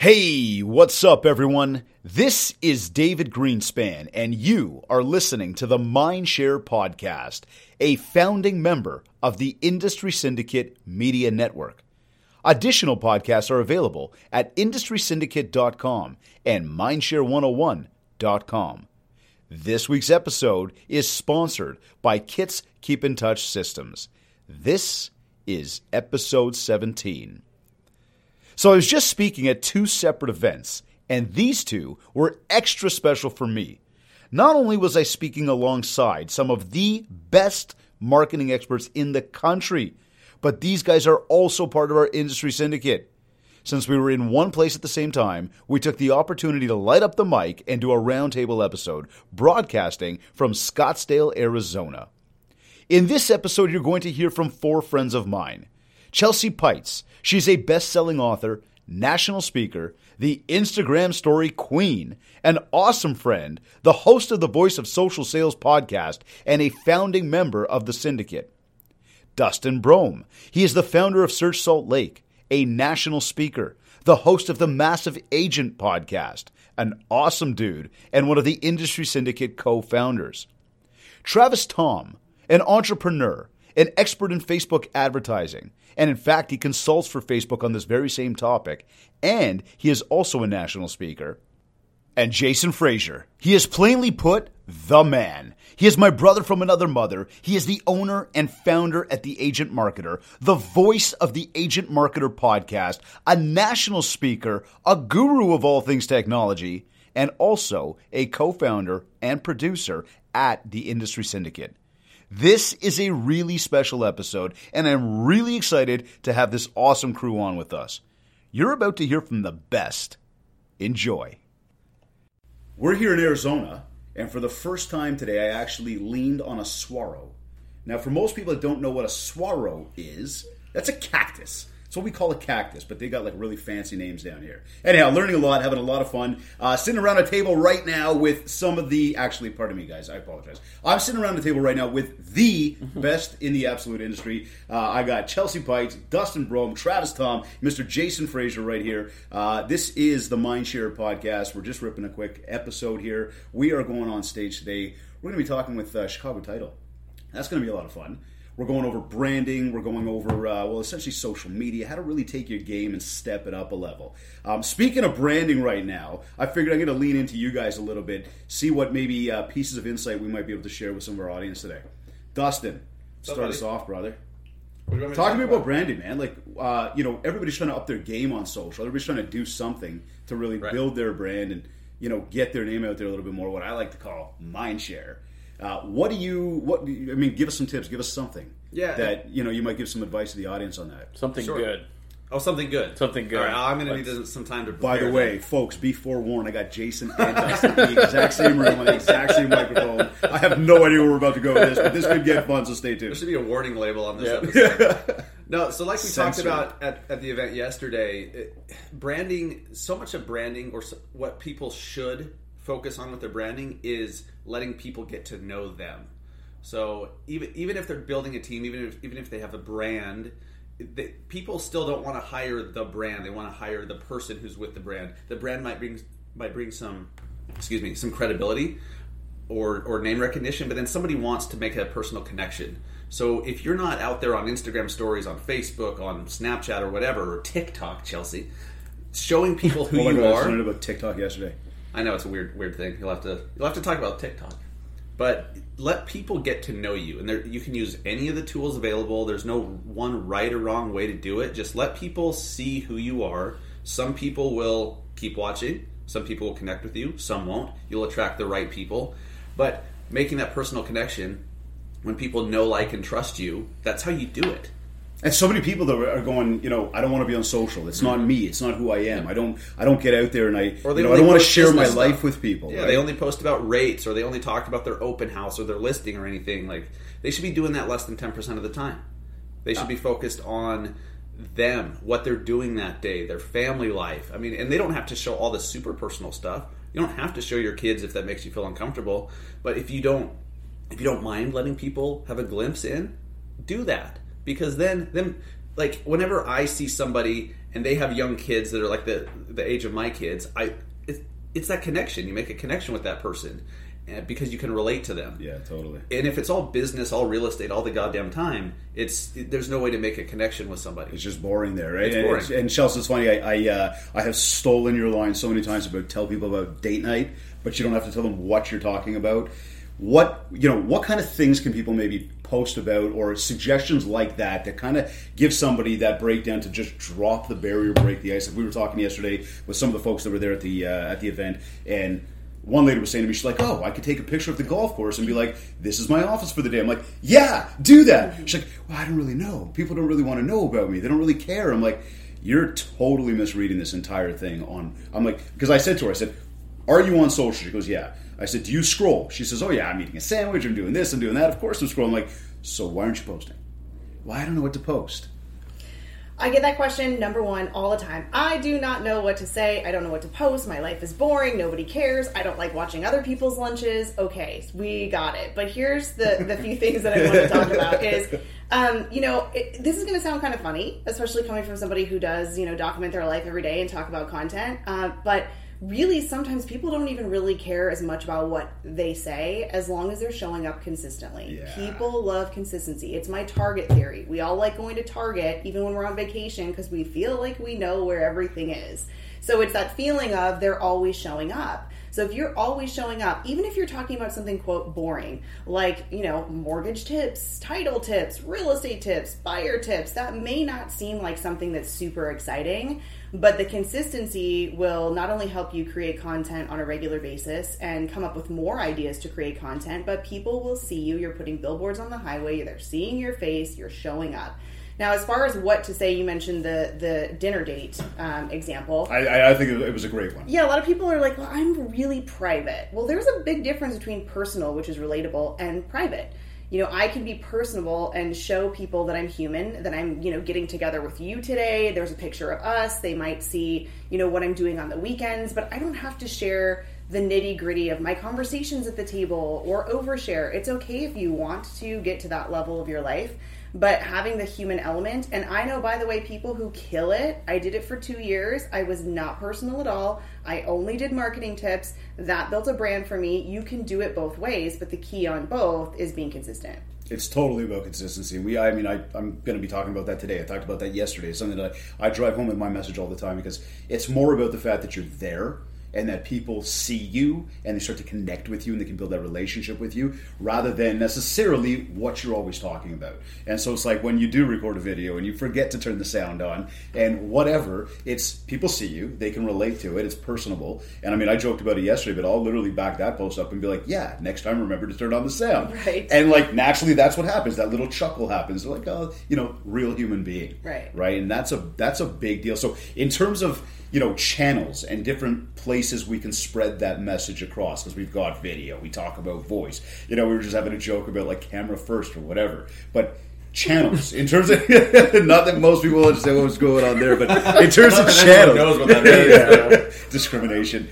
Hey, what's up, everyone? This is David Greenspan, and you are listening to the Mindshare Podcast, a founding member of the Industry Syndicate Media Network. Additional podcasts are available at industrysyndicate.com and mindshare101.com. This week's episode is sponsored by Kits Keep in Touch Systems. This is episode 17. So I was just speaking at two separate events, and these two were extra special for me. Not only was I speaking alongside some of the best marketing experts in the country, but these guys are also part of our industry syndicate. Since we were in one place at the same time, we took the opportunity to light up the mic and do a roundtable episode, broadcasting from Scottsdale, Arizona. In this episode, you're going to hear from four friends of mine. Chelsea Pites, she's a best-selling author, national speaker, the Instagram story queen, an awesome friend, the host of the Voice of Social Sales podcast, and a founding member of the syndicate. Dustin Brome, he is the founder of Search Salt Lake, a national speaker, the host of the Massive Agent podcast, an awesome dude, and one of the Industry Syndicate co-founders. Travis Tom, an entrepreneur, an expert in Facebook advertising, and in fact, he consults for Facebook on this very same topic, and he is also a national speaker. And Jason Frazier, he is plainly put, the man. He is my brother from another mother. He is the owner and founder at The Agent Marketer, the voice of the Agent Marketer podcast, a national speaker, a guru of all things technology, and also a co-founder and producer at the Industry Syndicate. This is a really special episode, and I'm really excited to have this awesome crew on with us. You're about to hear from the best. Enjoy. We're here in Arizona, and for the first time today, I actually leaned on a saguaro. Now, for most people that don't know what a saguaro is, that's a cactus. It's what we call a cactus, but they got like really fancy names down here. Anyhow, learning a lot, having a lot of fun. Sitting around a table right now with some of the... Actually, pardon me, guys. I apologize. I'm sitting around the table right now with the best in the absolute industry. I got Chelsea Pites, Dustin Brome, Travis Tom, Mr. Jason Frazier right here. This is the Mindshare Podcast. We're just ripping a quick episode here. We are going on stage today. We're going to be talking with Chicago Title. That's going to be a lot of fun. We're going over branding. We're going over, essentially social media, how to really take your game and step it up a level. Speaking of branding right now, I figured I'm going to lean into you guys a little bit, see what maybe pieces of insight we might be able to share with some of our audience today. Dustin, start us off, brother. Talk to me about branding, man. Like, everybody's trying to up their game on social. Everybody's trying to do something to really build their brand and, get their name out there a little bit more, what I like to call mindshare. Give us some tips. Give us something. Yeah. That, you might give some advice to the audience on that. Something good. Oh, something good. Something good. All right, I'm going to need some time to prepare. By the way, folks, be forewarned. I got Jason and Dustin in the exact same room on the exact same microphone. I have no idea where we're about to go with this, but this could get fun, so stay tuned. There should be a warning label on this episode. No, so like we talked about at the event yesterday, branding, so much of branding, or what people should focus on with their branding, is letting people get to know them. So even if they're building a team, even if they have a brand, people still don't want to hire the brand. They want to hire the person who's with the brand. The brand might bring some credibility or name recognition, but then somebody wants to make a personal connection. So if you're not out there on Instagram stories, on Facebook, on Snapchat or whatever, or TikTok, Chelsea, showing people who you are. I learned about TikTok yesterday. I know it's a weird thing. You'll have to talk about TikTok, but let people get to know you. And you can use any of the tools available. There's no one right or wrong way to do it. Just let people see who you are. Some people will keep watching. Some people will connect with you. Some won't. You'll attract the right people. But making that personal connection, when people know, like, and trust you, that's how you do it. And so many people that are going, I don't want to be on social. It's not me. It's not who I am. I don't get out there and I don't want to share my life with people. Yeah, right? They only post about rates, or they only talk about their open house or their listing or anything. Like, they should be doing that less than 10% of the time. They should be focused on them, what they're doing that day, their family life. I mean, and they don't have to show all the super personal stuff. You don't have to show your kids if that makes you feel uncomfortable. But if you don't mind letting people have a glimpse in, do that. Because then like whenever I see somebody and they have young kids that are like the age of my kids, it's that connection. You make a connection with that person because you can relate to them. Yeah, totally. And if it's all business, all real estate, all the goddamn time, there's no way to make a connection with somebody. It's just boring there, right? It's boring. And Chelsea, it's funny. I have stolen your line so many times about tell people about date night, but you don't have to tell them what you're talking about. What kind of things can people maybe post about, or suggestions like that kind of give somebody that breakdown to just drop the barrier, break the ice? Like we were talking yesterday with some of the folks that were there at the event, and one lady was saying to me, she's like, "Oh, I could take a picture of the golf course and be like, this is my office for the day." I'm like, "Yeah, do that." She's like, "Well, I don't really know. People don't really want to know about me. They don't really care." I'm like, "You're totally misreading this entire thing on." I'm like, because I said to her, I said, "Are you on social?" She goes, "Yeah." I said, "Do you scroll?" She says, "Oh yeah, I'm eating a sandwich, I'm doing this, I'm doing that. Of course I'm scrolling." I'm like, "So why aren't you posting?" "Well, I don't know what to post." I get that question, number one, all the time. I do not know what to say. I don't know what to post. My life is boring. Nobody cares. I don't like watching other people's lunches. Okay, we got it. But here's the few things that I want to talk about is, this is going to sound kind of funny, especially coming from somebody who does, document their life every day and talk about content. But really, sometimes people don't even really care as much about what they say as long as they're showing up consistently. Yeah. People love consistency. It's my Target theory. We all like going to Target, even when we're on vacation, because we feel like we know where everything is. So it's that feeling of they're always showing up. So if you're always showing up, even if you're talking about something, quote, boring, like, mortgage tips, title tips, real estate tips, buyer tips, that may not seem like something that's super exciting, but the consistency will not only help you create content on a regular basis and come up with more ideas to create content, but people will see you. You're putting billboards on the highway. They're seeing your face. You're showing up. Now, as far as what to say, you mentioned the dinner date example. I think it was a great one. Yeah, a lot of people are like, well, I'm really private. Well, there's a big difference between personal, which is relatable, and private. I can be personable and show people that I'm human, that I'm, getting together with you today. There's a picture of us. They might see, what I'm doing on the weekends, but I don't have to share the nitty-gritty of my conversations at the table or overshare. It's okay if you want to get to that level of your life, but having the human element. And I know, by the way, people who kill it. I did it for 2 years. I was not personal at all. I only did marketing tips. That built a brand for me. You can do it both ways, but the key on both is being consistent. It's totally about consistency. I'm going to be talking about that today. I talked about that yesterday. It's something that I drive home with my message all the time, because it's more about the fact that you're there and that people see you and they start to connect with you and they can build that relationship with you, rather than necessarily what you're always talking about. And so it's like when you do record a video and you forget to turn the sound on and whatever, it's people see you, they can relate to it, it's personable. And I joked about it yesterday, but I'll literally back that post up and be like, yeah, next time remember to turn on the sound. Right. And naturally that's what happens. That little chuckle happens. They're like, oh, real human being. Right. And that's a big deal. So in terms of channels and different places we can spread that message across, because we've got video, we talk about voice. We were just having a joke about camera first or whatever. But channels, in terms of not that most people understand what was going on there, but in terms of channels, knows what that means. Discrimination.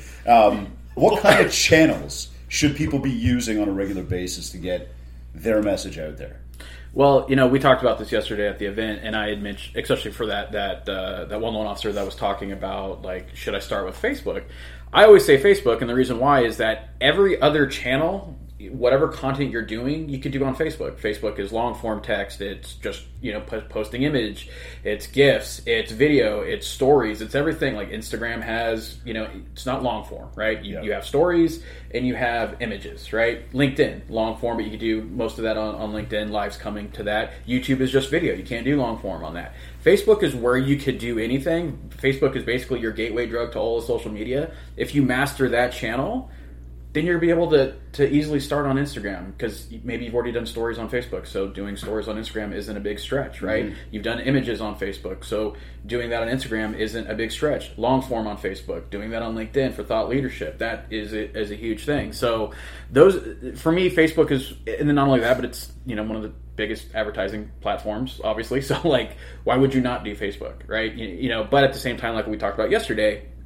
What kind of channels should people be using on a regular basis to get their message out there? Well, we talked about this yesterday at the event, and I had mentioned, especially for that one loan officer that was talking about, should I start with Facebook? I always say Facebook, and the reason why is that every other channel, whatever content you're doing, you could do on Facebook. Facebook is long form text. It's just posting image. It's GIFs. It's video. It's stories. It's everything. Like Instagram has, it's not long form, right? You have stories and you have images, right? LinkedIn, long form, but you can do most of that on LinkedIn. Live's coming to that. YouTube is just video. You can't do long form on that. Facebook is where you could do anything. Facebook is basically your gateway drug to all of social media. If you master that channel, then you'll be able to easily start on Instagram, because maybe you've already done stories on Facebook, so doing stories on Instagram isn't a big stretch, right? Mm-hmm. You've done images on Facebook, so doing that on Instagram isn't a big stretch. Long form on Facebook, doing that on LinkedIn for thought leadership, that is a huge thing. So those, for me, Facebook is, and then not only that, but it's one of the biggest advertising platforms, obviously. So why would you not do Facebook, right? But at the same time, like we talked about yesterday,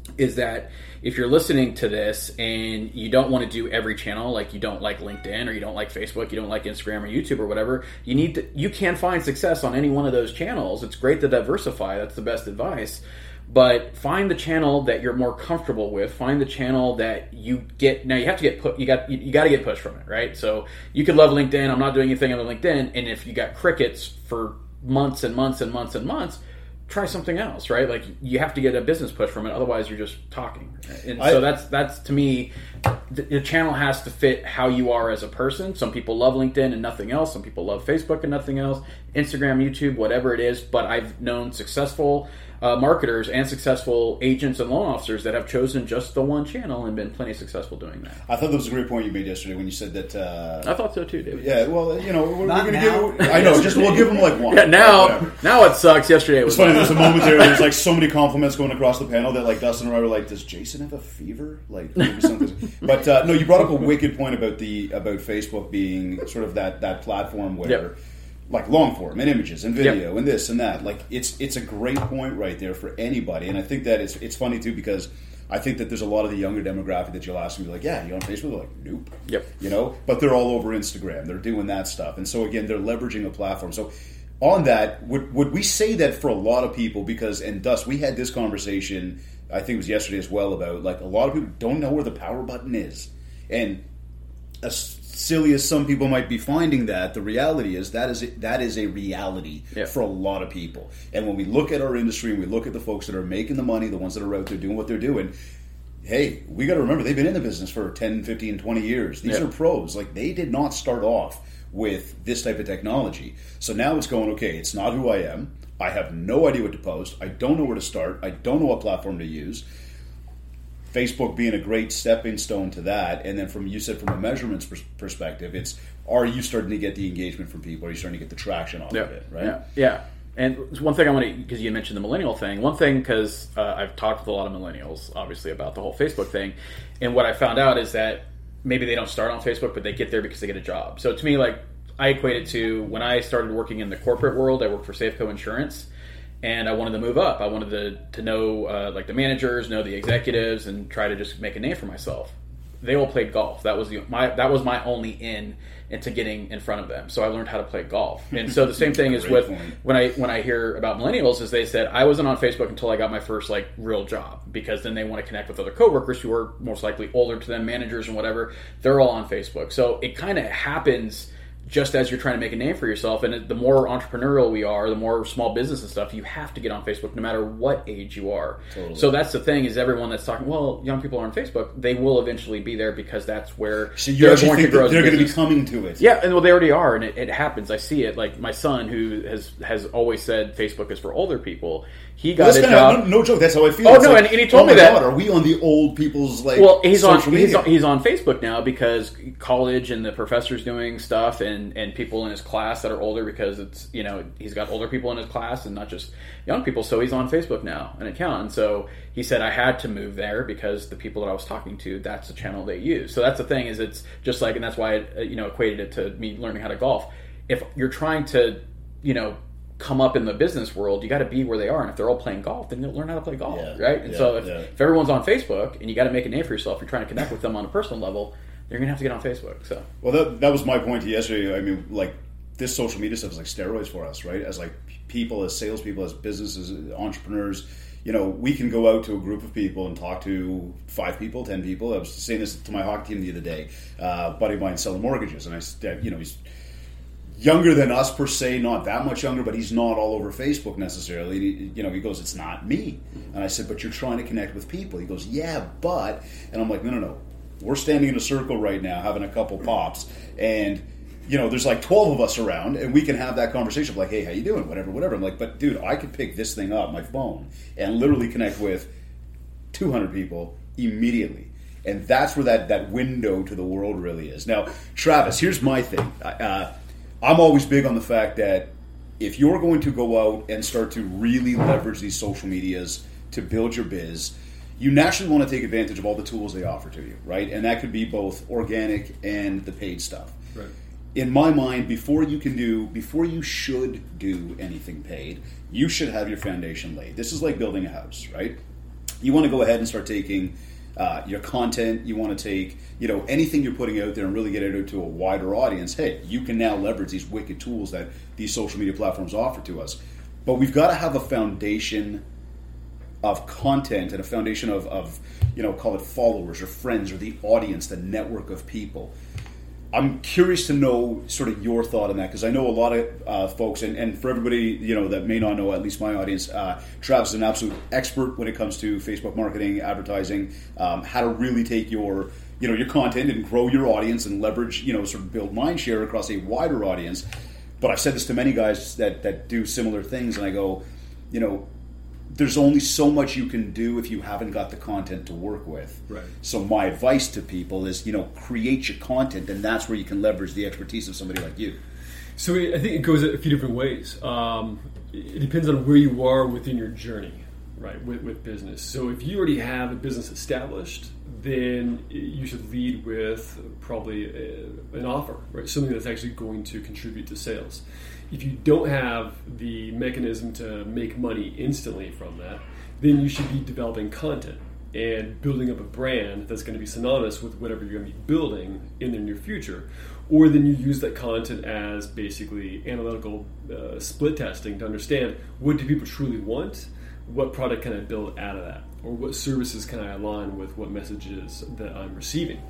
is that if you're listening to this and you don't want to do every channel, like you don't like LinkedIn or you don't like Facebook, you don't like Instagram or YouTube or whatever, you can find success on any one of those channels. It's great to diversify. That's the best advice. But find the channel that you're more comfortable with. Find the channel that you get. Now you have to get you got to get pushed from it, right? So you could love LinkedIn. I'm not doing anything on LinkedIn, and if you got crickets for months and months and months and months, try something else, right? Like you have to get a business push from it, otherwise you're just talking. And so that's to me, the channel has to fit how you are as a person. Some people love LinkedIn and nothing else. Some people love Facebook and nothing else. Instagram, YouTube, whatever it is. But I've known successful marketers and successful agents and loan officers that have chosen just the one channel and been plenty successful doing that. I thought that was a great point you made yesterday when you said that. I thought so too, David. Yeah, well, we're going to give. I know, we'll give them like one. Yeah, now it sucks. Yesterday it was funny. There's a moment there's like so many compliments going across the panel that like Dustin and I were like, "Does Jason have a fever?" Like maybe something. But no, you brought up a wicked point about Facebook being sort of that platform where. Yep. Like long form and images and video and this and that. Like it's a great point right there for anybody. And I think that it's funny too because I think that there's a lot of the younger demographic that you'll ask them, like, yeah, you on Facebook? They're like, nope. Yep. But they're all over Instagram. They're doing that stuff. And so again, they're leveraging a platform. So on that, would we say that for a lot of people, because, and Dust, we had this conversation, I think it was yesterday as well, about like a lot of people don't know where the power button is. And as silly as some people might be finding that, the reality is that is a reality for a lot of people. And when we look at our industry and we look at the folks that are making the money, the ones that are out there doing what they're doing, hey, we got to remember they've been in the business for 10, 15, 20 years. These are pros. Like they did not start off with this type of technology. So now it's going, okay, it's not who I am. I have no idea what to post. I don't know where to start. I don't know what platform to use. Facebook being a great stepping stone to that, and then from a measurements perspective, it's are you starting to get the engagement from people? Are you starting to get the traction off of it? Right? Yeah. And one thing I want to, because you mentioned the millennial thing. One thing, because I've talked with a lot of millennials, obviously, about the whole Facebook thing, and what I found out is that maybe they don't start on Facebook, but they get there because they get a job. So to me, like I equate it to when I started working in the corporate world. I worked for Safeco Insurance. And I wanted to move up. I wanted to know like the managers, know the executives, and try to just make a name for myself. They all played golf. That was my only in into getting in front of them. So I learned how to play golf. And so the same thing is with when I hear about millennials, is they said I wasn't on Facebook until I got my first like real job, because then they want to connect with other coworkers who are most likely older to them, managers and whatever. They're all on Facebook. So it kind of happens just as you're trying to make a name for yourself. And the more entrepreneurial we are, the more small business and stuff, you have to get on Facebook no matter what age you are. Totally. So that's the thing, is everyone that's talking, well, young people are on Facebook, they will eventually be there because that's where they're going to grow. They're going to be coming to it. Yeah, and well, they already are, and it happens. I see it. Like my son, who has always said Facebook is for older people, he got a job. No joke, that's how I feel. Oh, no, and he told me that. God, are we on the old people's he's on Facebook now because college and the professor's doing stuff, and people in his class that are older, because it's, he's got older people in his class and not just young people, so he's on Facebook now, an account. And so he said I had to move there because the people that I was talking to, that's the channel they use. So that's the thing, is it's just like, and that's why I equated it to me learning how to golf. If you're trying to come up in the business world, you got to be where they are, and if they're all playing golf, then you'll learn how to play golf, right? And so if everyone's on Facebook and you got to make a name for yourself, you're trying to connect with them on a personal level, you're gonna have to get on Facebook. So that was my point yesterday. I mean, like, this social media stuff is like steroids for us, right? As like people, as salespeople, as businesses, as entrepreneurs, we can go out to a group of people and talk to 5 people, 10 people. I was saying this to my hockey team the other day. Buddy of mine selling mortgages, and I said, he's younger than us per se, not that much younger, but he's not all over Facebook necessarily. He goes, it's not me. And I said, but you're trying to connect with people. He goes, yeah, but, and I'm like, no. We're standing in a circle right now, having a couple pops, and there's like 12 of us around, and we can have that conversation, like, hey, how you doing? Whatever. I'm like, but dude, I could pick this thing up, my phone, and literally connect with 200 people immediately. And that's where that window to the world really is. Now, Travis, here's my thing. I'm always big on the fact that if you're going to go out and start to really leverage these social medias to build your biz, you naturally want to take advantage of all the tools they offer to you, right? And that could be both organic and the paid stuff. Right. In my mind, before you should do anything paid, you should have your foundation laid. This is like building a house, right? You want to go ahead and start taking your content. You want to take anything you're putting out there and really get it out to a wider audience. Hey, you can now leverage these wicked tools that these social media platforms offer to us. But we've got to have a foundation of content and a foundation of call it followers or friends or the audience, the network of people. I'm curious to know sort of your thought on that, because I know a lot of folks, and for everybody that may not know, at least my audience, Travis is an absolute expert when it comes to Facebook marketing, advertising, how to really take your content and grow your audience and leverage, sort of build mind share across a wider audience. But I've said this to many guys that do similar things, and I go, there's only so much you can do if you haven't got the content to work with. Right. So my advice to people is, create your content, and that's where you can leverage the expertise of somebody like you. So I think it goes a few different ways. It depends on where you are within your journey, right, with business. So if you already have a business established, then you should lead with probably an offer, right? Something that's actually going to contribute to sales. If you don't have the mechanism to make money instantly from that, then you should be developing content and building up a brand that's going to be synonymous with whatever you're going to be building in the near future. Or then you use that content as basically analytical split testing to understand, what do people truly want? What product can I build out of that? Or what services can I align with what messages that I'm receiving?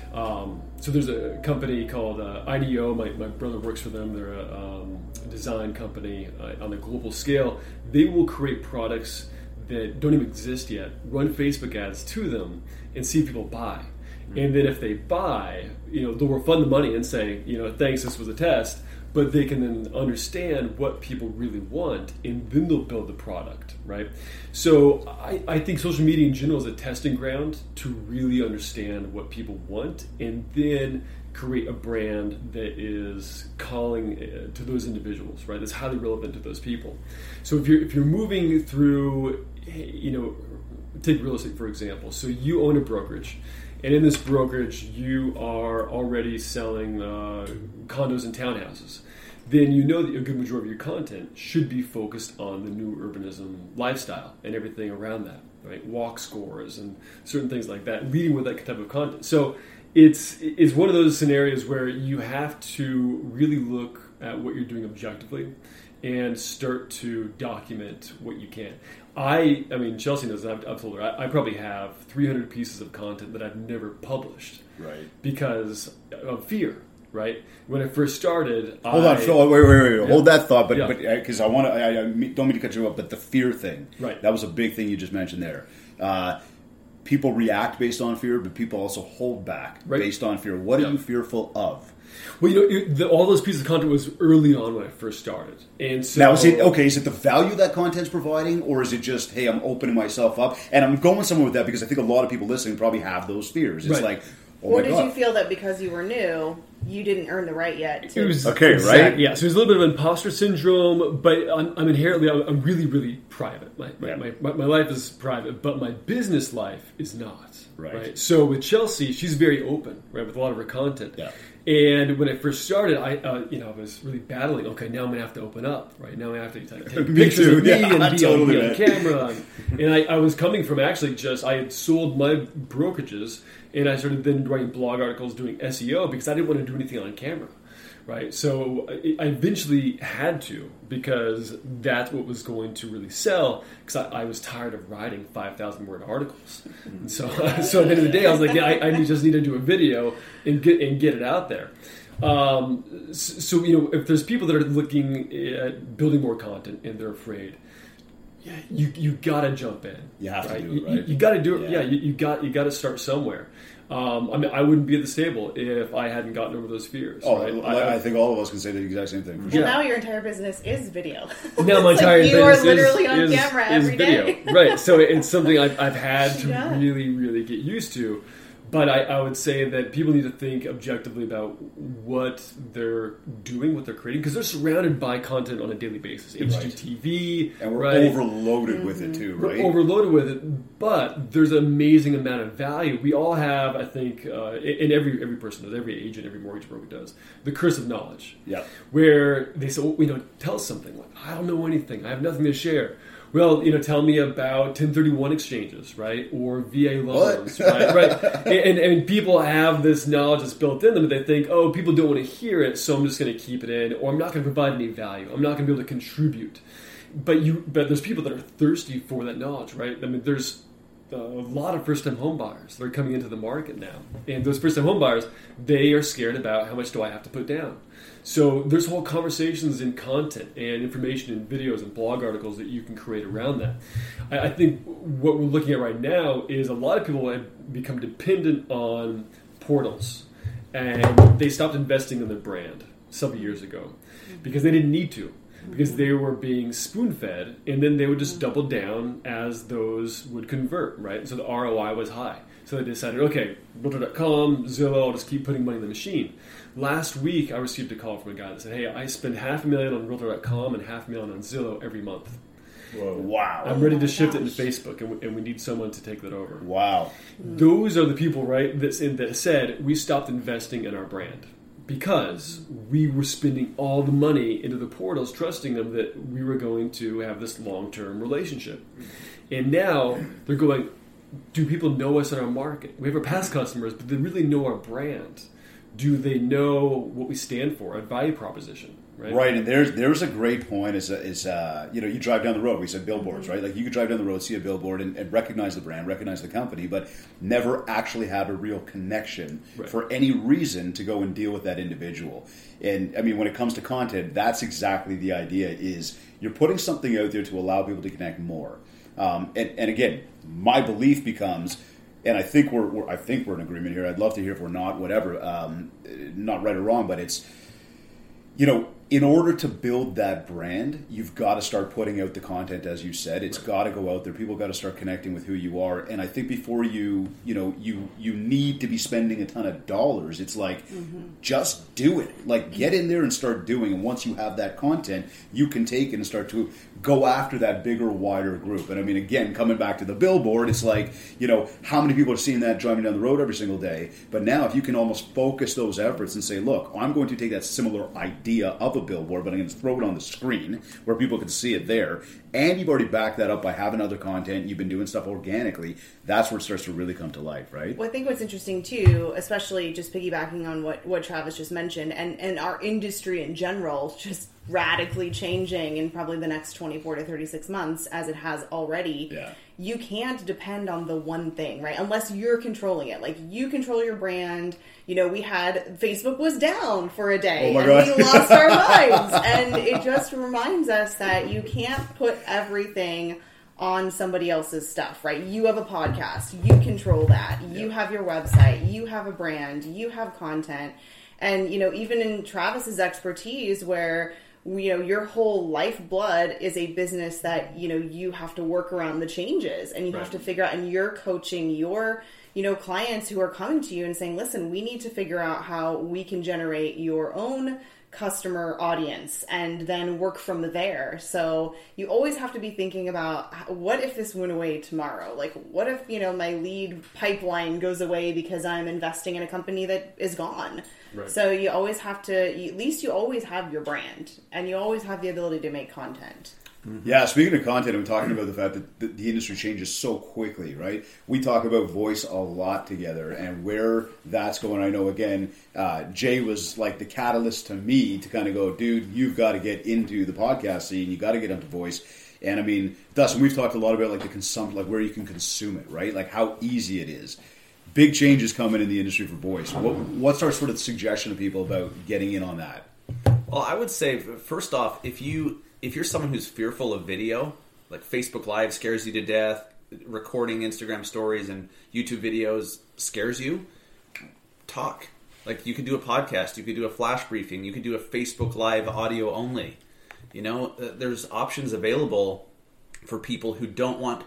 So there's a company called IDEO. My brother works for them. They're a design company on a global scale. They will create products that don't even exist yet, run Facebook ads to them, and see if people buy. And then if they buy, they'll refund the money and say, thanks, this was a test. But they can then understand what people really want, and then they'll build the product, right? So I think social media in general is a testing ground to really understand what people want, and then create a brand that is calling to those individuals, right? That's highly relevant to those people. So if you're moving through, take real estate for example. So you own a brokerage. And in this brokerage, you are already selling condos and townhouses. Then you know that a good majority of your content should be focused on the new urbanism lifestyle and everything around that, right? Walk scores and certain things like that, leading with that type of content. So it's one of those scenarios where you have to really look at what you're doing objectively and start to document what you can. I mean, Chelsea knows that. I've told her I probably have 300 pieces of content that I've never published, right? Because of fear, right? When I first started, hold on, Phil. Wait. Yeah. Hold that thought, but because I don't mean to cut you up, but the fear thing, right? That was a big thing you just mentioned there. People react based on fear, but people also hold back based on fear. What are you fearful of? Well, all those pieces of content was early on when I first started. And so now, is it the value that content's providing, or is it just, hey, I'm opening myself up? And I'm going somewhere with that because I think a lot of people listening probably have those fears. It's like, oh or my did God. you feel that because you were new, you didn't earn the right yet to... It was, okay, exactly, right? Yeah, so there's a little bit of imposter syndrome, but I'm inherently, I'm really, really private. My life is private, but my business life is not. Right. So with Chelsea, she's very open, right, with a lot of her content. Yeah. And when I first started, I was really battling. Okay, now I'm going to have to open up, right? Now I have to take pictures of me and be on camera. And I was coming from actually I had sold my brokerages, and I started then writing blog articles, doing SEO, because I didn't want to do anything on camera, right? So I eventually had to, because that's what was going to really sell, because I was tired of writing 5,000-word articles. And so at the end of the day, I was like, I just need to do a video and get it out there. So if there's people that are looking at building more content and they're afraid, you gotta jump in. You have to do it, right? You gotta do it. Yeah, you gotta start somewhere. I wouldn't be at this table if I hadn't gotten over those fears. Oh, right? I think all of us can say the exact same thing. For sure. Now your entire business is video. Now my entire business you are literally on camera every day. Right. So it's something I've had to really, really get used to. But I would say that people need to think objectively about what they're doing, what they're creating, because they're surrounded by content on a daily basis. HGTV. And we're overloaded with it too, right? We're overloaded with it, but there's an amazing amount of value. We all have, I think, and every person does, every agent, every mortgage broker does, the curse of knowledge. Yeah. Where they say, tell us something. Like, I don't know anything. I have nothing to share. Well, tell me about 1031 exchanges, right? Or VA loans, right? And people have this knowledge that's built in them, and they think, oh, people don't want to hear it, so I'm just going to keep it in, or I'm not going to provide any value. I'm not going to be able to contribute. But there's people that are thirsty for that knowledge, right? I mean, there's a lot of first-time home buyers that are coming into the market now. And those first-time home buyers, they are scared about how much do I have to put down. So there's whole conversations and content and information and videos and blog articles that you can create around that. I think what we're looking at right now is a lot of people have become dependent on portals. And they stopped investing in their brand several years ago because they didn't need to. Because they were being spoon-fed, and then they would just double down as those would convert, right? So the ROI was high. So they decided, okay, Realtor.com, Zillow, I'll just keep putting money in the machine. Last week, I received a call from a guy that said, hey, I spend $500,000 on Realtor.com and $500,000 on Zillow every month. Whoa. Wow. I'm ready to shift it into Facebook, and we need someone to take that over. Wow. Those are the people, right, that said, we stopped investing in our brand. Because we were spending all the money into the portals, trusting them that we were going to have this long-term relationship. And now they're going, do people know us in our market? We have our past customers, but they really know our brand. Do they know what we stand for, our value proposition? Right, and there's a great point is you drive down the road. We said billboards, right? Like you could drive down the road, see a billboard, and recognize the brand, recognize the company, but never actually have a real connection for any reason to go and deal with that individual. And I mean, when it comes to content, that's exactly the idea. Is you're putting something out there to allow people to connect more. And again, my belief becomes. And I think we're in agreement here. I'd love to hear if we're not, whatever, not right or wrong, but it's. In order to build that brand, you've got to start putting out the content, as you said. It's got to go out there. People got to start connecting with who you are. And I think before you need to be spending a ton of dollars. It's like, just do it. Like, get in there and start doing. And once you have that content, you can take it and start to go after that bigger, wider group. And I mean, again, coming back to the billboard, it's like, how many people are seeing that driving down the road every single day? But now if you can almost focus those efforts and say, look, I'm going to take that similar idea of a billboard, but I'm going to throw it on the screen where people can see it there. And you've already backed that up by having other content. You've been doing stuff organically. That's where it starts to really come to life, right? Well, I think what's interesting, too, especially just piggybacking on what Travis just mentioned, and our industry in general just radically changing in probably the next 24 to 36 months, as it has already. Yeah. You can't depend on the one thing, right? Unless you're controlling it. Like, you control your brand. We had Facebook was down for a day, oh my God. We lost our minds. And it just reminds us that you can't put everything on somebody else's stuff, right? You have a podcast. You control that. You have your website. You have a brand. You have content. And, even in Travis's expertise where your whole lifeblood is a business that, you have to work around the changes and you have to figure out, and you're coaching your, clients who are coming to you and saying, listen, we need to figure out how we can generate your own customer audience and then work from there. So you always have to be thinking about, what if this went away tomorrow? Like, what if, my lead pipeline goes away because I'm investing in a company that is gone? Right. So you always have to, at least you always have your brand and you always have the ability to make content. Mm-hmm. Yeah, speaking of content, I'm talking about the fact that the industry changes so quickly, right? We talk about voice a lot together and where that's going. I know, again, Jay was like the catalyst to me to kind of go, dude, you've got to get into the podcast scene. You got to get into voice. And I mean, Dustin, we've talked a lot about like the consumption, like where you can consume it, right? Like how easy it is. Big changes coming in the industry for voice. What's our sort of suggestion to people about getting in on that? Well, I would say, first off, if you're someone who's fearful of video, like Facebook Live scares you to death, recording Instagram stories and YouTube videos scares you, talk. Like, you could do a podcast, you could do a flash briefing, you could do a Facebook Live audio only. There's options available for people who don't want...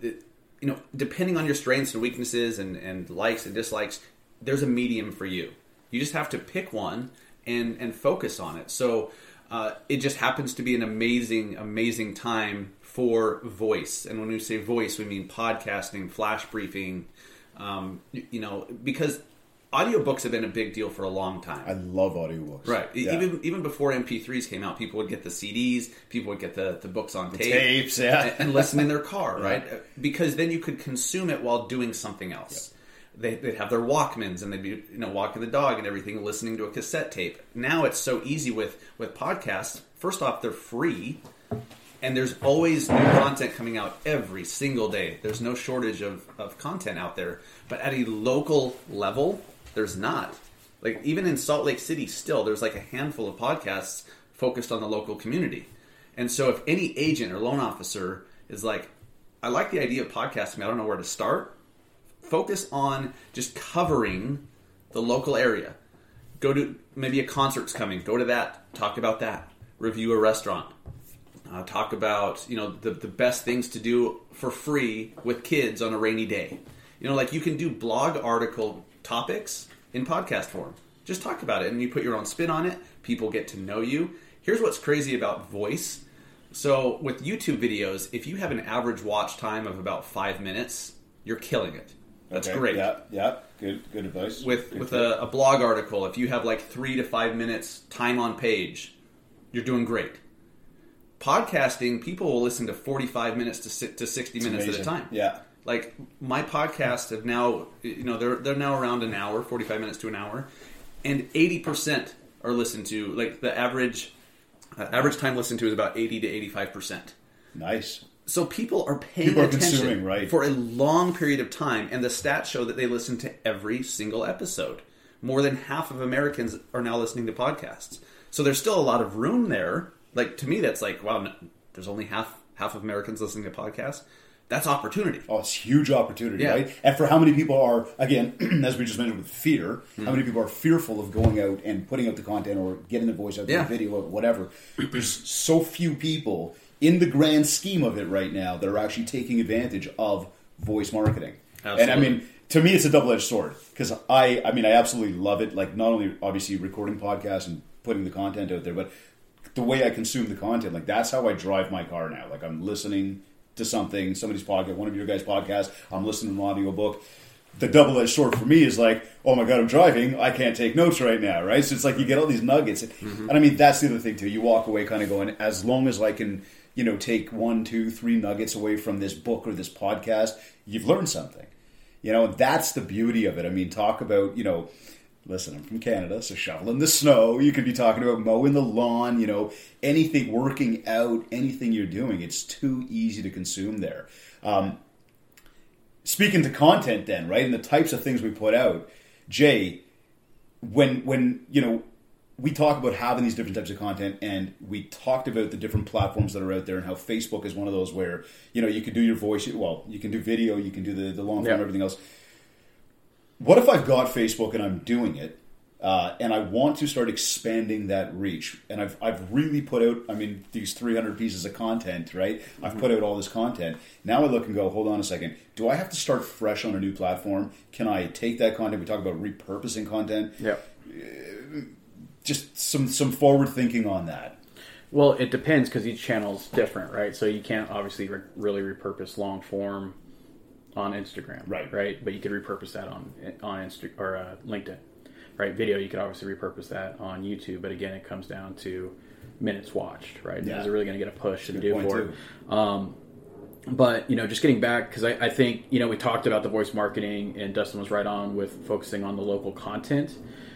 depending on your strengths and weaknesses and likes and dislikes, there's a medium for you. You just have to pick one and focus on it. So it just happens to be an amazing, amazing time for voice. And when we say voice, we mean podcasting, flash briefing, because audiobooks have been a big deal for a long time. I love audiobooks. Right. Yeah. Even before MP3s came out, people would get the CDs, people would get the books on tape. Tapes, yeah. And listen in their car, right? Because then you could consume it while doing something else. They'd have their Walkmans, and they'd be walking the dog and everything, listening to a cassette tape. Now it's so easy with podcasts. First off, they're free, and there's always new content coming out every single day. There's no shortage of content out there. But at a local level, there's not. Like, even in Salt Lake City still, there's like a handful of podcasts focused on the local community. And so if any agent or loan officer is like, I like the idea of podcasting, I don't know where to start, focus on just covering the local area. Go to, maybe a concert's coming, go to that, talk about that. Review a restaurant. Talk about, the best things to do for free with kids on a rainy day. Like, you can do blog article topics in podcast form. Just talk about it, and you put your own spin on it. People get to know you. Here's what's crazy about voice. So with YouTube videos, if you have an average watch time of about 5 minutes, you're killing it. That's great. Yeah. Good advice. With a blog article, if you have like 3 to 5 minutes time on page, you're doing great. Podcasting, people will listen to 45 minutes to 60 minutes amazing. at a time. Yeah. Like, my podcasts have now, they're now around an hour, 45 minutes to an hour, and 80% are listened to. Like, the average time listened to is about 80 to 85%. Nice. So people are paying attention consuming, right, for a long period of time, and the stats show that they listen to every single episode. More than half of Americans are now listening to podcasts. So there's still a lot of room there. Like, to me, that's like, wow, there's only half of Americans listening to podcasts. That's opportunity. Oh, it's huge opportunity, right? And for how many people are, again, as we just mentioned with fear, how many people are fearful of going out and putting out the content or getting the voice out there, video or whatever. There's so few people in the grand scheme of it right now that are actually taking advantage of voice marketing. Absolutely. And I mean, to me, it's a double-edged sword because I absolutely love it. Like, not only obviously recording podcasts and putting the content out there, but the way I consume the content, like, that's how I drive my car now. Like, I'm listening to somebody's podcast, one of your guys' podcasts, I'm listening to an audiobook. The double-edged sword for me is like, oh my God, I'm driving, I can't take notes right now, right? So it's like you get all these nuggets. And I mean, that's the other thing too. You walk away kind of going, as long as I can, take 1, 2, 3 nuggets away from this book or this podcast, you've learned something. And that's the beauty of it. I mean, talk about, listen, I'm from Canada, so shoveling the snow. You could be talking about mowing the lawn, anything, working out, anything you're doing. It's too easy to consume there. Speaking to content then, right, and the types of things we put out, Jay, when we talk about having these different types of content, and we talked about the different platforms that are out there and how Facebook is one of those where, you can do your voice, you can do video, you can do the long form, everything else. What if I've got Facebook and I'm doing it, and I want to start expanding that reach? And I've really put out, these 300 pieces of content, right? I've put out all this content. Now I look and go, hold on a second. Do I have to start fresh on a new platform? Can I take that content? We talk about repurposing content. Yeah. Just some forward thinking on that. Well, it depends because each channel is different, right? So you can't obviously really repurpose long form on Instagram, right? But you could repurpose that on LinkedIn, right? Video, you could obviously repurpose that on YouTube, but again, it comes down to minutes watched, right? Yeah. Is it really going to get a push and do for it? But just getting back, because I think we talked about the voice marketing, and Dustin was right on with focusing on the local content.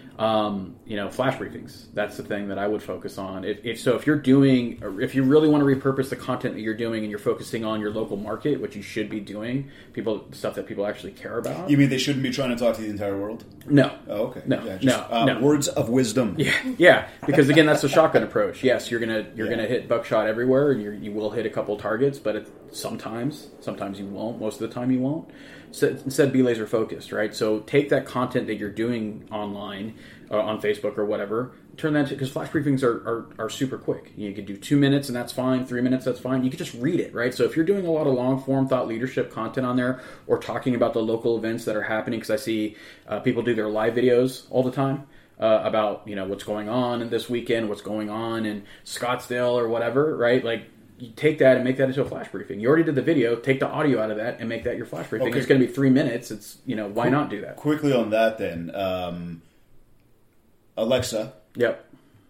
Flash briefings. That's the thing that I would focus on. If you're doing, or if you really want to repurpose the content that you're doing and you're focusing on your local market, which you should be doing, stuff that people actually care about. You mean they shouldn't be trying to talk to the entire world? No. Oh, okay. No. Yeah, no. Words of wisdom. Yeah. Because again, that's the shotgun approach. Yes, you're gonna hit buckshot everywhere, and you will hit a couple targets, but sometimes you won't. Most of the time, you won't. So instead, be laser focused, right? So take that content that you're doing online, on Facebook or whatever, turn that into, because flash briefings are super quick. You could do 2 minutes and that's fine, 3 minutes, that's fine. You could just read it, right? So if you're doing a lot of long form thought leadership content on there, or talking about the local events that are happening, because I see people do their live videos all the time what's going on this weekend, what's going on in Scottsdale or whatever, right? Like, you take that and make that into a flash briefing. You already did the video. Take the audio out of that and make that your flash briefing. Okay. It's going to be 3 minutes. It's why not do that? Quickly on that then, Alexa. Yep.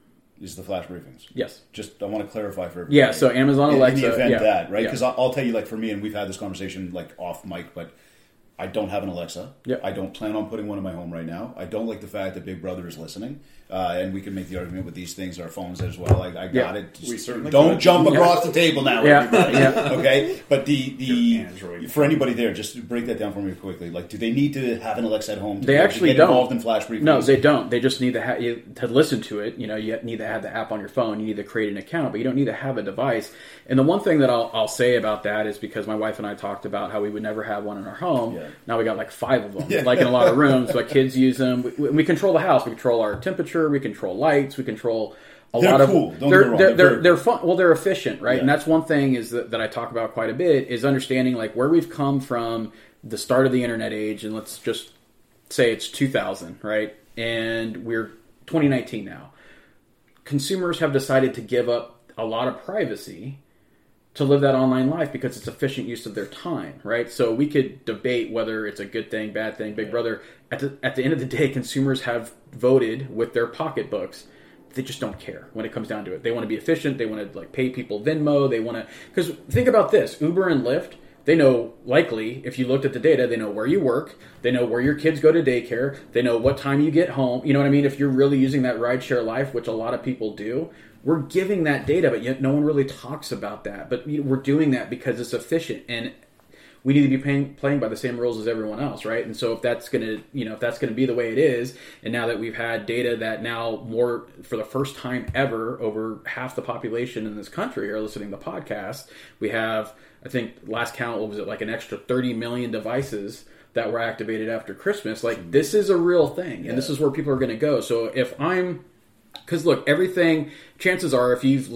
Is the flash briefings. Yes. Just, I want to clarify for everybody. Yeah, so Amazon Alexa. In the event yeah. that, right? Yeah. Because I'll tell you, like, for me, and we've had this conversation, like, off mic, but I don't have an Alexa. Yep. I don't plan on putting one in my home right now. I don't like the fact that Big Brother is listening. And we can make the argument with these things, our phones as well. I got it. We certainly don't could. jump across the table now, everybody. Yeah. Okay? But the Android. for anybody there, just break that down for me quickly. Like, do they need to have an Alexa at home to They actually get don't. involved in flash briefings? No, they don't. They just need to listen to it. You need to have the app on your phone. You need to create an account, but you don't need to have a device. And the one thing that I'll say about that is because my wife and I talked about how we would never have one in our home. Yeah. Now we got like 5 of them, like in a lot of rooms. But kids use them. We control the house. We control our temperature. We control lights. We control a They're lot of. cool. Don't get me wrong. They're fun. Well, they're efficient, right? Yeah. And that's one thing is that I talk about quite a bit is understanding like where we've come from, the start of the internet age, and let's just say it's 2000, right? And we're 2019 now. Consumers have decided to give up a lot of privacy to live that online life because it's efficient use of their time, right? So we could debate whether it's a good thing, bad thing, Big Brother. At the end of the day, consumers have voted with their pocketbooks. They just don't care when it comes down to it. They want to be efficient. They want to like pay people Venmo. They want to, because think about this, Uber and Lyft, they know, likely, if you looked at the data, they know where you work. They know where your kids go to daycare. They know what time you get home. You know what I mean? If you're really using that rideshare life, which a lot of people do, we're giving that data, but yet no one really talks about that. But we're doing that because it's efficient, and we need to be playing by the same rules as everyone else, right? And so if that's gonna be the way it is, and now that we've had data that now more for the first time ever, over half the population in this country are listening to podcasts. We have, I think, last count, what was it, like an extra 30 million devices that were activated after Christmas. Like, this is a real thing, and this is where people are going to go. So if I'm, because look, everything, chances are, if you've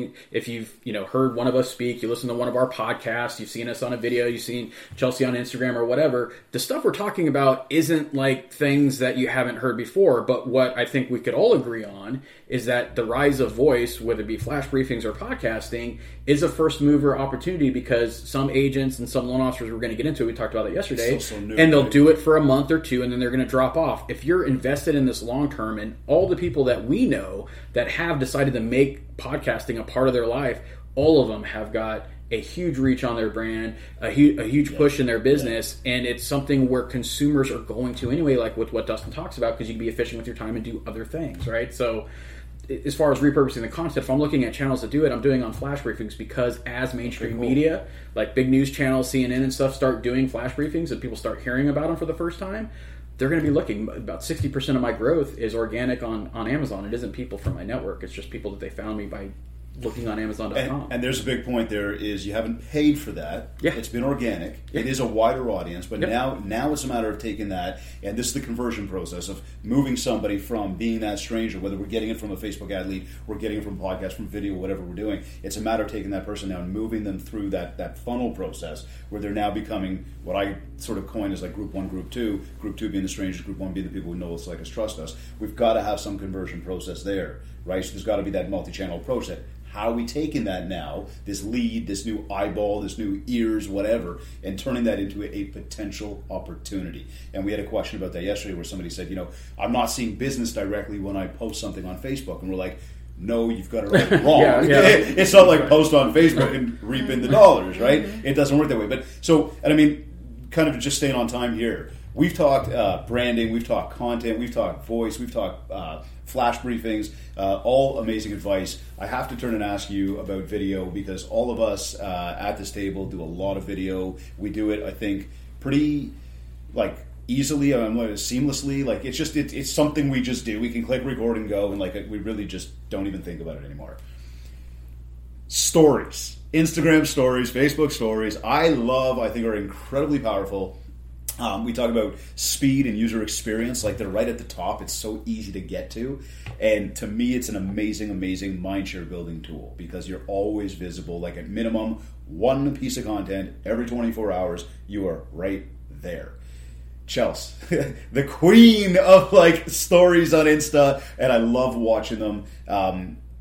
heard one of us speak, you listen to one of our podcasts, you've seen us on a video, you've seen Chelsea on Instagram or whatever, the stuff we're talking about isn't like things that you haven't heard before. But what I think we could all agree on is that the rise of voice, whether it be flash briefings or podcasting, is a first mover opportunity because some agents and some loan officers, we're going to get into it, we talked about it yesterday, so new, and they'll right? do it for a month or two and then they're going to drop off. If you're invested in this long term, and all the people that we know that have decided to make podcasting a part of their life, all of them have got a huge reach on their brand, a huge push in their business, and it's something where consumers are going to anyway, like with what Dustin talks about, because you can be efficient with your time and do other things, right? So as far as repurposing the content, if I'm looking at channels that do it, I'm doing on flash briefings because as mainstream media, like big news channels, CNN and stuff, start doing flash briefings and people start hearing about them for the first time, they're going to be looking. About 60% of my growth is organic on Amazon. It isn't people from my network. It's just people that they found me by looking on Amazon.com. And there's a big point there is you haven't paid for that. Yeah. It's been organic. Yeah. It is a wider audience, but Yep. now it's a matter of taking that, and this is the conversion process of moving somebody from being that stranger, whether we're getting it from a Facebook ad lead, we're getting it from a podcast, from video, whatever we're doing. It's a matter of taking that person now and moving them through that funnel process where they're now becoming what I sort of coin as like group 1, group 2 being the strangers, group 1 being the people who know us, like us, trust us. We've got to have some conversion process there, right? So there's got to be that multi-channel approach. That how are we taking that now, this lead, this new eyeball, this new ears, whatever, and turning that into a potential opportunity? And we had a question about that yesterday where somebody said, I'm not seeing business directly when I post something on Facebook. And we're like, no, you've got it right wrong. Yeah. It's not like post on Facebook and reap in the dollars, right? It doesn't work that way. But so, and I mean, kind of just staying on time here, we've talked branding, we've talked content, we've talked voice, we've talked flash briefings, all amazing advice. I have to turn and ask you about video because all of us at this table do a lot of video. We do it, I think, pretty easily, seamlessly. Like it's something we just do. We can click record and go, and we really just don't even think about it anymore. Stories, Instagram stories, Facebook stories, I think are incredibly powerful. We talk about speed and user experience, like they're right at the top. It's so easy to get to. And to me, it's an amazing, amazing mindshare building tool because you're always visible. Like at minimum, one piece of content every 24 hours, you are right there. Chelsea, the queen of stories on Insta, and I love watching them.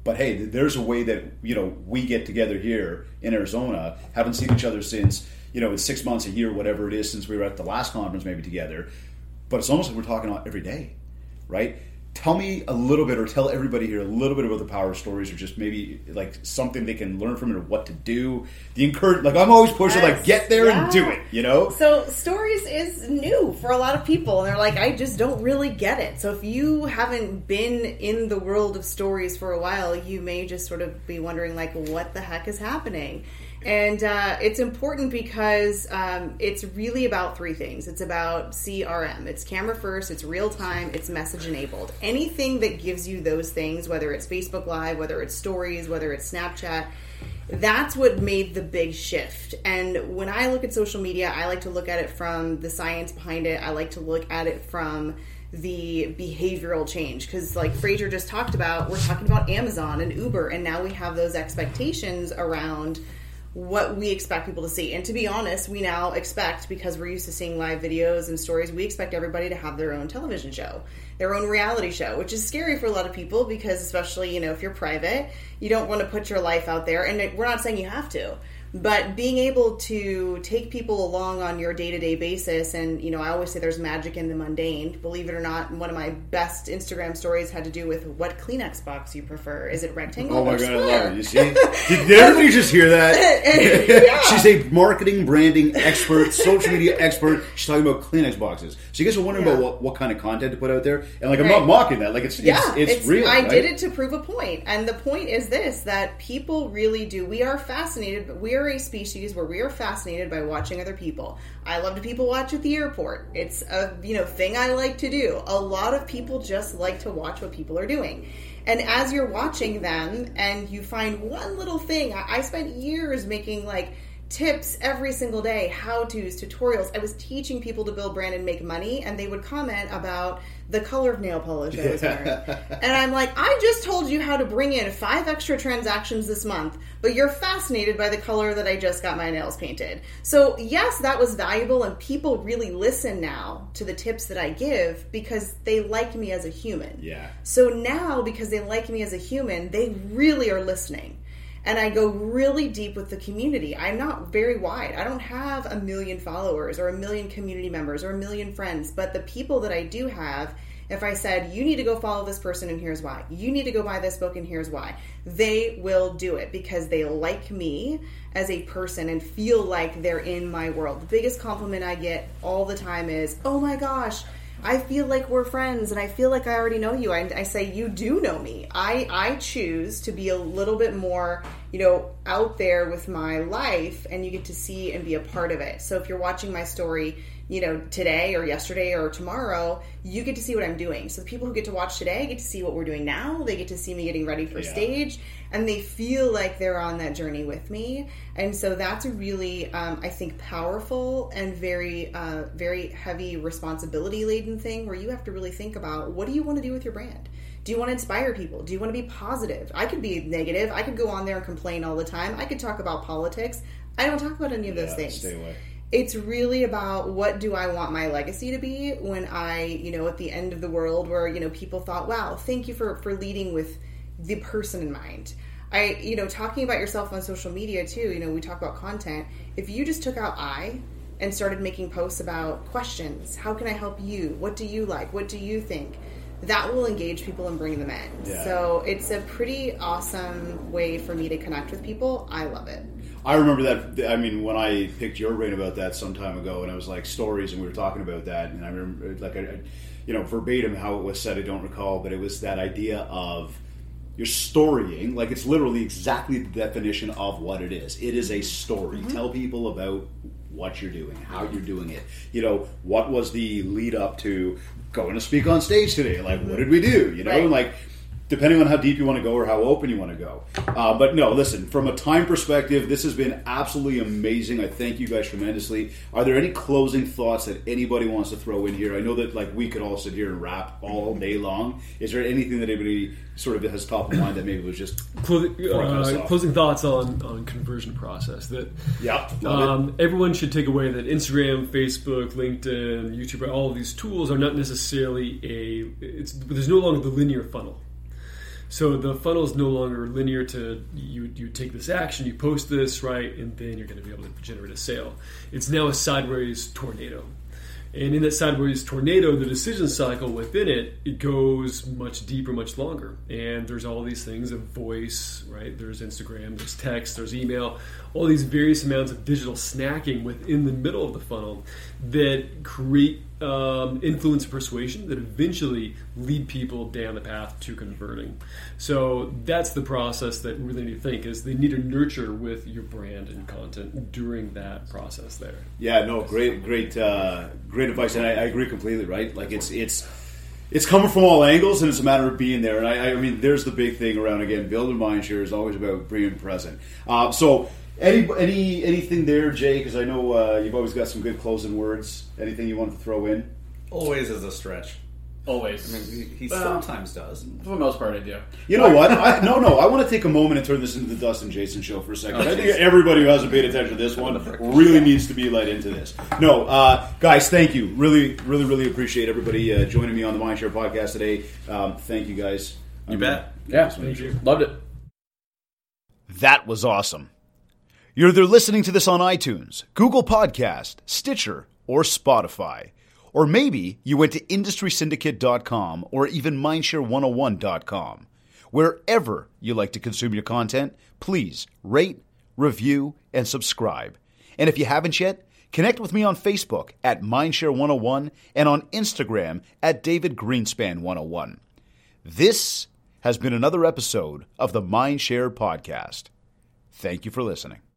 But hey, there's a way that, we get together here in Arizona, haven't seen each other since, in 6 months, a year, whatever it is, since we were at the last conference maybe together. But it's almost like we're talking every day, right? Tell me a little bit, or tell everybody here a little bit about the power stories, or just maybe like something they can learn from it, or what to do. I'm always pushing, get there and do it, So stories is new for a lot of people, and they're like, I just don't really get it. So if you haven't been in the world of stories for a while, you may just sort of be wondering, what the heck is happening? And it's important because it's really about three things. It's about CRM. It's camera first, it's real time, it's message enabled. Anything that gives you those things, whether it's Facebook Live, whether it's stories, whether it's Snapchat, that's what made the big shift. And when I look at social media, I like to look at it from the science behind it. I like to look at it from the behavioral change, because like Fraser just talked about, we're talking about Amazon and Uber, and now we have those expectations around what we expect people to see. And to be honest, we now expect, because we're used to seeing live videos and stories, we expect everybody to have their own television show, their own reality show, which is scary for a lot of people, because especially, if you're private, you don't want to put your life out there. And we're not saying you have to, but being able to take people along on your day-to-day basis, and, I always say there's magic in the mundane. Believe it or not, one of my best Instagram stories had to do with what Kleenex box you prefer. Is it rectangle or square? Oh my God, I love it. You see? Did everybody just hear that? Yeah. She's a marketing, branding expert, social media expert. She's talking about Kleenex boxes. So you guys are wondering about what kind of content to put out there? And I'm not mocking that. It's real. I did it to prove a point. And the point is this, that people really do. We are fascinated, but we are a species where we are fascinated by watching other people. I love to people watch at the airport. It's a thing I like to do. A lot of people just like to watch what people are doing. And as you're watching them and you find one little thing, I spent years making tips every single day, how-tos, tutorials. I was teaching people to build brand and make money, and they would comment about the color of nail polish I was wearing. And I'm like, I just told you how to bring in 5 extra transactions this month, but you're fascinated by the color that I just got my nails painted. So yes, that was valuable, and people really listen now to the tips that I give because they like me as a human. Yeah. So now, because they like me as a human, they really are listening. And I go really deep with the community. I'm not very wide. I don't have 1 million followers or 1 million community members or 1 million friends. But the people that I do have, if I said, you need to go follow this person and here's why, you need to go buy this book and here's why, they will do it because they like me as a person and feel like they're in my world. The biggest compliment I get all the time is, oh my gosh, I feel like we're friends and I feel like I already know you. I say, you do know me. I choose to be a little bit more, out there with my life, and you get to see and be a part of it. So if you're watching my story, today or yesterday or tomorrow, you get to see what I'm doing. So the people who get to watch today get to see what we're doing now. They get to see me getting ready for stage, and they feel like they're on that journey with me. And so that's a really, I think, powerful and very, very heavy responsibility laden thing where you have to really think about, what do you want to do with your brand? Do you want to inspire people? Do you want to be positive? I could be negative. I could go on there and complain all the time. I could talk about politics. I don't talk about any of those things. Stay away. It's really about, what do I want my legacy to be when I, at the end of the world where, people thought, wow, thank you for leading with the person in mind. Talking about yourself on social media too, we talk about content. If you just took out I and started making posts about questions, how can I help you? What do you like? What do you think? That will engage people and bring them in. Yeah. So it's a pretty awesome way for me to connect with people. I love it. I remember that. I mean, when I picked your brain about that some time ago, and I was like stories, and we were talking about that, and I remember verbatim how it was said. I don't recall, but it was that idea of you're storying, it's literally exactly the definition of what it is. It is a story. Mm-hmm. Tell people about what you're doing, how you're doing it. What was the lead up to going to speak on stage today? What did we do? Right. Depending on how deep you want to go or how open you want to go. But no, listen, from a time perspective, this has been absolutely amazing. I thank you guys tremendously. Are there any closing thoughts that anybody wants to throw in here? I know that we could all sit here and rap all day long. Is there anything that anybody sort of has top of mind that maybe was just closing thoughts on conversion process? Everyone should take away that Instagram, Facebook, LinkedIn, YouTube, all of these tools are not necessarily there's no longer the linear funnel. So the funnel is no longer linear to you take this action, you post this, right, and then you're going to be able to generate a sale. It's now a sideways tornado. And in that sideways tornado, the decision cycle within it goes much deeper, much longer. And there's all these things of voice, right? There's Instagram, there's text, there's email, all these various amounts of digital snacking within the middle of the funnel that create influence and persuasion that eventually lead people down the path to converting. So that's the process that really need to think is they need to nurture with your brand and content during that process there. Yeah, no, great advice, and I agree completely. Right, like it's coming from all angles, and it's a matter of being there. And I mean, there's the big thing around again. Building mindshare is always about being present. So, anything there, Jay? Because I know you've always got some good closing words. Anything you want to throw in? Always is a stretch. Always. I mean, he sometimes does. For the most part, I do. You know what? I want to take a moment and turn this into the Dustin Jason show for a second. I think everybody who hasn't paid attention to this one really needs to be let into this. No, guys, thank you. Really, really, really appreciate everybody joining me on the Mindshare podcast today. Thank you, guys. You bet. Yeah, thank you. Loved it. That was awesome. You're either listening to this on iTunes, Google Podcast, Stitcher, or Spotify. Or maybe you went to industrysyndicate.com or even mindshare101.com. Wherever you like to consume your content, please rate, review, and subscribe. And if you haven't yet, connect with me on Facebook at Mindshare101 and on Instagram at DavidGreenspan101. This has been another episode of the Mindshare Podcast. Thank you for listening.